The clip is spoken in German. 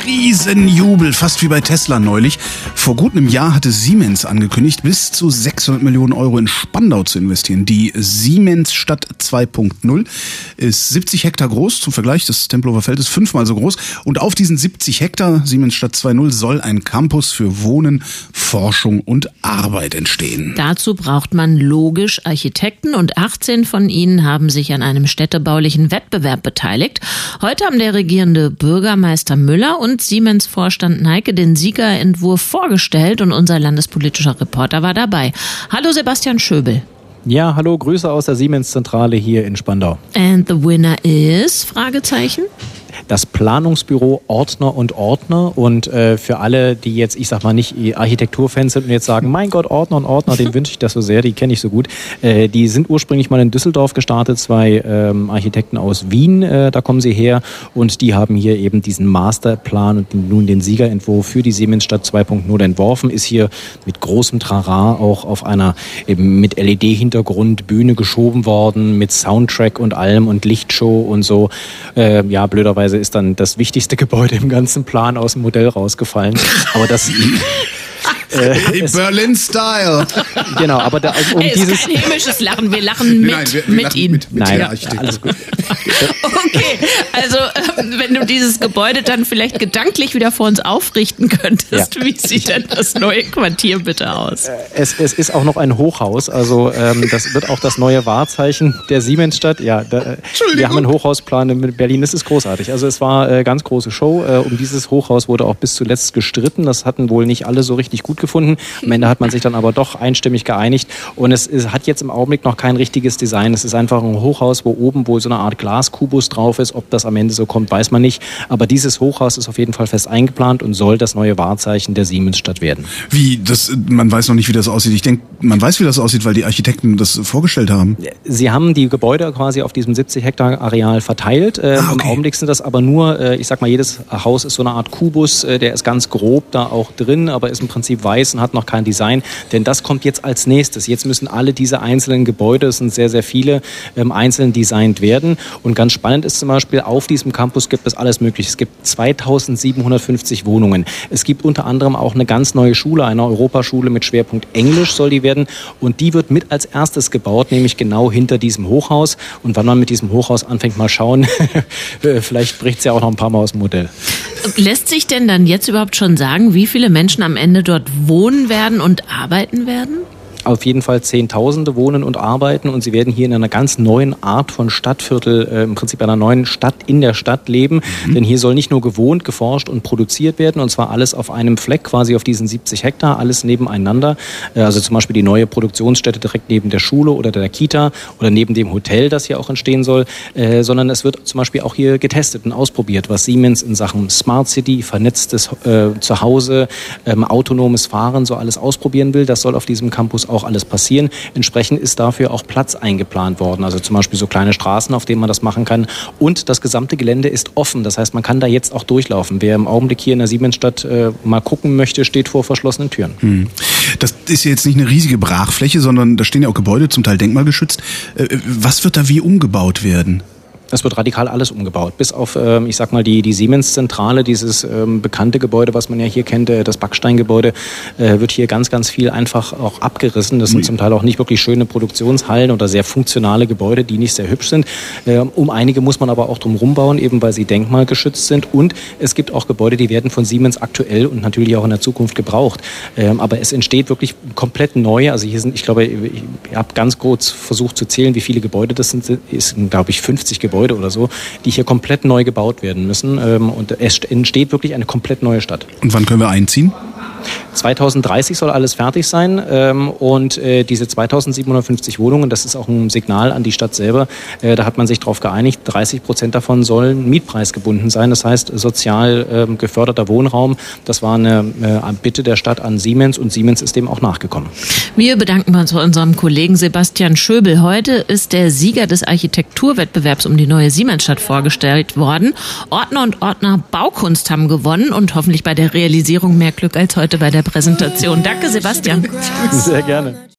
Riesenjubel, fast wie bei Tesla neulich. Vor gut einem Jahr hatte Siemens angekündigt, bis zu 600 Millionen Euro in Spandau zu investieren. Die Siemensstadt 2.0 ist 70 Hektar groß. Zum Vergleich, das Tempelhofer Feld ist 5-mal so groß. Und auf diesen 70 Hektar Siemensstadt 2.0 soll ein Campus für Wohnen, Forschung und Arbeit entstehen. Dazu braucht man logisch Architekten und 18 von ihnen haben sich an einem städtebaulichen Wettbewerb beteiligt. Heute haben der regierende Bürgermeister Müller und Siemens-Vorstand Neike den Siegerentwurf vorgestellt und unser landespolitischer Reporter war dabei. Hallo Sebastian Schöbel. Ja, hallo, Grüße aus der Siemens-Zentrale hier in Spandau. And the winner is? Fragezeichen. Das Planungsbüro Ortner und Ortner und für alle, die jetzt, ich sag mal, nicht Architekturfans sind und jetzt sagen, mein Gott, Ortner und Ortner, den wünsche ich das so sehr, die kenne ich so gut. Die sind ursprünglich mal in Düsseldorf gestartet, zwei Architekten aus Wien, da kommen sie her und die haben hier eben diesen Masterplan und nun den Siegerentwurf für die Siemensstadt 2.0 entworfen, ist hier mit großem Trara auch auf einer eben mit LED-Hintergrund Bühne geschoben worden, mit Soundtrack und allem und Lichtshow und so. Ja, blöderweise ist dann das wichtigste Gebäude im ganzen Plan aus dem Modell rausgefallen. Aber das... Berlin-Style. Genau, aber da, ist kein hämisches Lachen, wir lachen mit Ihnen. Nein, alles gut. Okay, also wenn du dieses Gebäude dann vielleicht gedanklich wieder vor uns aufrichten könntest, Wie sieht denn das neue Quartier bitte aus? Es ist auch noch ein Hochhaus, also das wird auch das neue Wahrzeichen der Siemensstadt. Ja, wir haben einen Hochhausplan in Berlin, das ist großartig. Also es war ganz große Show. Um dieses Hochhaus wurde auch bis zuletzt gestritten. Das hatten wohl nicht alle so richtig gut gefunden. Am Ende hat man sich dann aber doch einstimmig geeinigt und es hat jetzt im Augenblick noch kein richtiges Design. Es ist einfach ein Hochhaus, wo oben wohl so eine Art Glaskubus drauf ist. Ob das am Ende so kommt, weiß man nicht. Aber dieses Hochhaus ist auf jeden Fall fest eingeplant und soll das neue Wahrzeichen der Siemensstadt werden. Man weiß noch nicht, wie das aussieht. Ich denke, man weiß, wie das aussieht, weil die Architekten das vorgestellt haben. Sie haben die Gebäude quasi auf diesem 70 Hektar Areal verteilt. Okay. Im Augenblick sind das aber nur, ich sag mal, jedes Haus ist so eine Art Kubus, der ist ganz grob da auch drin, aber ist im Prinzip weiß und hat noch kein Design, denn das kommt jetzt als nächstes. Jetzt müssen alle diese einzelnen Gebäude, es sind sehr, sehr viele, einzeln designt werden. Und ganz spannend ist zum Beispiel, auf diesem Campus gibt es alles Mögliche. Es gibt 2750 Wohnungen. Es gibt unter anderem auch eine ganz neue Schule, eine Europaschule mit Schwerpunkt Englisch soll die werden. Und die wird mit als erstes gebaut, nämlich genau hinter diesem Hochhaus. Und wann man mit diesem Hochhaus anfängt, mal schauen, vielleicht bricht es ja auch noch ein paar Mal aus dem Modell. Lässt sich denn dann jetzt überhaupt schon sagen, wie viele Menschen am Ende dort wohnen werden und arbeiten werden? Auf jeden Fall Zehntausende wohnen und arbeiten und sie werden hier in einer ganz neuen Art von Stadtviertel, im Prinzip einer neuen Stadt in der Stadt leben. Denn hier soll nicht nur gewohnt, geforscht und produziert werden und zwar alles auf einem Fleck, quasi auf diesen 70 Hektar, alles nebeneinander. Also zum Beispiel die neue Produktionsstätte direkt neben der Schule oder der Kita oder neben dem Hotel, das hier auch entstehen soll, sondern es wird zum Beispiel auch hier getestet und ausprobiert, was Siemens in Sachen Smart City, vernetztes Zuhause, autonomes Fahren so alles ausprobieren will. Das soll auf diesem Campus auch alles passieren. Entsprechend ist dafür auch Platz eingeplant worden. Also zum Beispiel so kleine Straßen, auf denen man das machen kann. Und das gesamte Gelände ist offen. Das heißt, man kann da jetzt auch durchlaufen. Wer im Augenblick hier in der Siemensstadt mal gucken möchte, steht vor verschlossenen Türen. Das ist ja jetzt nicht eine riesige Brachfläche, sondern da stehen ja auch Gebäude, zum Teil denkmalgeschützt. Was wird da wie umgebaut werden? Es wird radikal alles umgebaut, bis auf, ich sag mal, die Siemens-Zentrale, dieses bekannte Gebäude, was man ja hier kennt, das Backsteingebäude, wird hier ganz, ganz viel einfach auch abgerissen. Das sind zum Teil auch nicht wirklich schöne Produktionshallen oder sehr funktionale Gebäude, die nicht sehr hübsch sind. Um einige muss man aber auch drum rumbauen, eben weil sie denkmalgeschützt sind. Und es gibt auch Gebäude, die werden von Siemens aktuell und natürlich auch in der Zukunft gebraucht. Aber es entsteht wirklich komplett neu. Also hier sind, ich glaube, ich habe ganz kurz versucht zu zählen, wie viele Gebäude das sind. Es sind, glaube ich, 50 Gebäude oder so, die hier komplett neu gebaut werden müssen. Und es entsteht wirklich eine komplett neue Stadt. Und wann können wir einziehen? 2030 soll alles fertig sein und diese 2750 Wohnungen, das ist auch ein Signal an die Stadt selber, da hat man sich darauf geeinigt, 30% davon sollen mietpreisgebunden sein, das heißt sozial geförderter Wohnraum. Das war eine Bitte der Stadt an Siemens und Siemens ist dem auch nachgekommen. Wir bedanken uns bei unserem Kollegen Sebastian Schöbel. Heute ist der Sieger des Architekturwettbewerbs um die neue Siemensstadt vorgestellt worden. Ortner und Ortner Baukunst haben gewonnen und hoffentlich bei der Realisierung mehr Glück als heute bei der Präsentation. Danke, Sebastian. Sehr gerne.